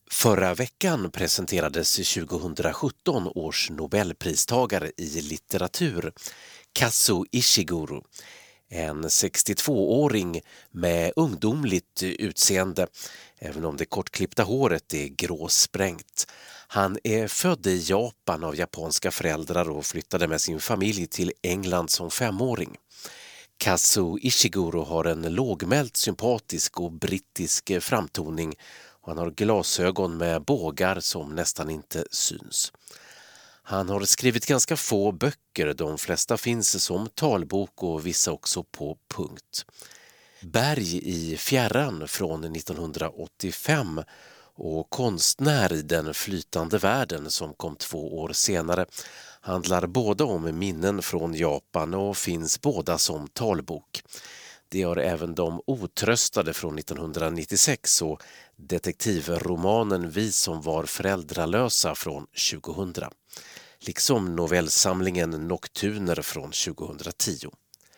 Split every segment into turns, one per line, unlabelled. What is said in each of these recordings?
Förra veckan presenterades 2017 års Nobelpristagare i litteratur, Kazuo Ishiguro. En 62-åring med ungdomligt utseende, även om det kortklippta håret är gråsprängt. Han är född i Japan av japanska föräldrar och flyttade med sin familj till England som 5-åring. Kazuo Ishiguro har en lågmält, sympatisk och brittisk framtoning. Han har glasögon med bågar som nästan inte syns. Han har skrivit ganska få böcker, de flesta finns som talbok och vissa också på punkt. Berg i fjärran från 1985 och Konstnär i den flytande världen som kom 2 år senare handlar båda om minnen från Japan och finns båda som talbok. Det har även De otröstade från 1996 och detektivromanen Vi som var föräldralösa från 2000. Liksom novellsamlingen Noctuner från 2010.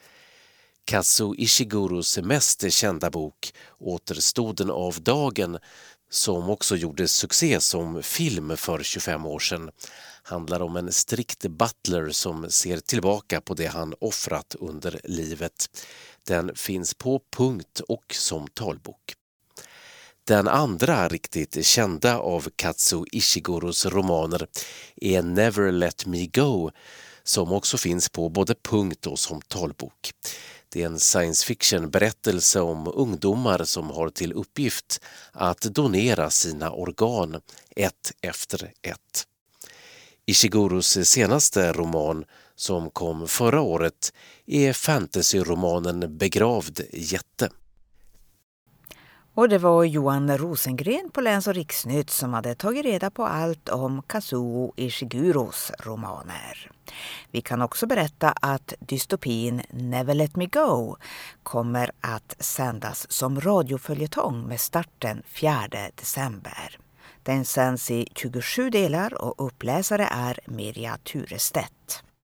Kazuo Ishiguros mest kända bok Återstoden av dagen, som också gjorde succé som film för 25 år sedan, handlar om en strikt butler som ser tillbaka på det han offrat under livet. Den finns på punkt och som talbok. Den andra riktigt kända av Kazuo Ishiguros romaner är Never Let Me Go, som också finns på både punkt och som talbok. Det är en science fiction-berättelse om ungdomar som har till uppgift att donera sina organ ett efter ett. Ishiguros senaste roman, som kom förra året, är fantasyromanen Begravd jätte.
Och det var Johan Rosengren på Läns- och Riksnytt som hade tagit reda på allt om Kazuo Ishiguros romaner. Vi kan också berätta att dystopin Never Let Me Go kommer att sändas som radioföljetong med starten 4 december. Den sänds i 27 delar och uppläsare är Mirja Turestedt.